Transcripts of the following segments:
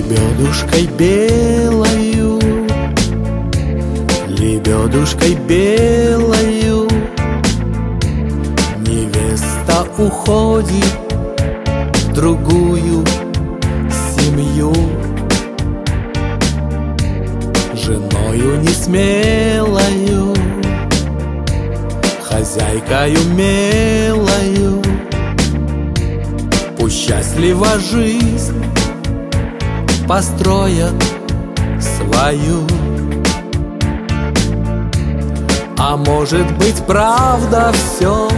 Лебедушкой белою, лебедушкой белою невеста уходит в другую семью. Женою несмелою, хозяйкою милою, пусть счастлива жизнь построят свою. А может быть, правда все,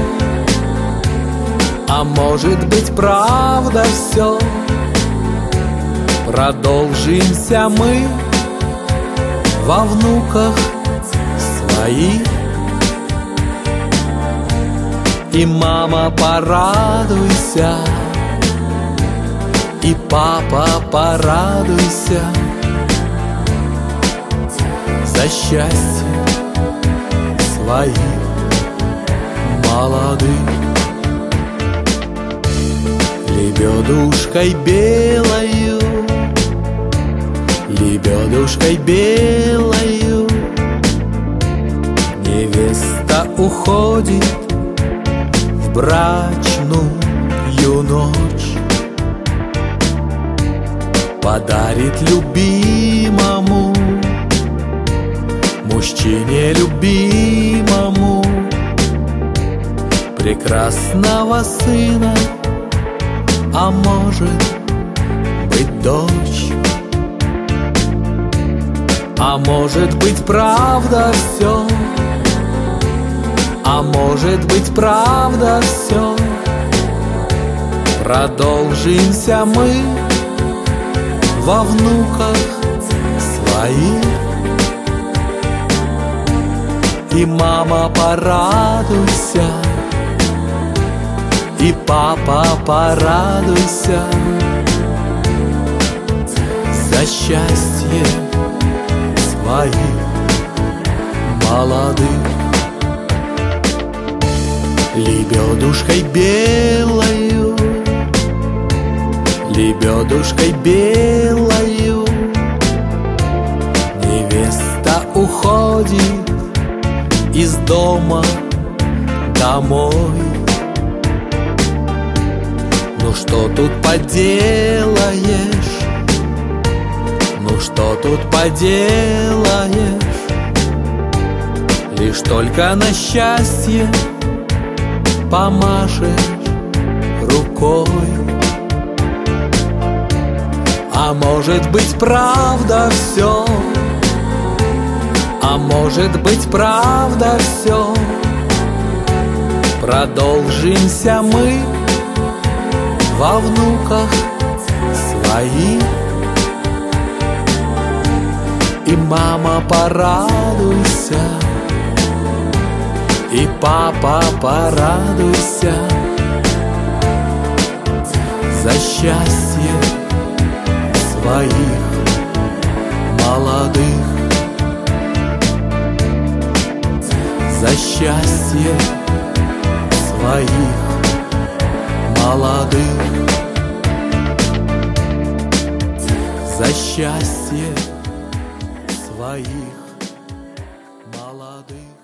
а может быть, правда все. Продолжимся мы во внуках своих. И мама, порадуйся, и папа, порадуйся за счастье своих молодых. Лебедушкой белою, лебедушкой белою невеста уходит в брачную ночь. Подарит любимому, мужчине любимому, прекрасного сына, а может быть, дочь. А может быть, правда все, а может быть, правда все. Продолжимся мы во внуках своих. И мама, порадуйся, и папа, порадуйся за счастье своих молодых. Лебедушкой белою, лебедушкой белою невеста уходит из дома домой. Ну что тут поделаешь, ну что тут поделаешь, лишь только на счастье помашешь рукой. А может быть, правда все, а может быть, правда все. Продолжимся мы во внуках своих. И мама, порадуйся, и папа, порадуйся за счастье своих молодых. За счастье своих молодых. За счастье своих молодых.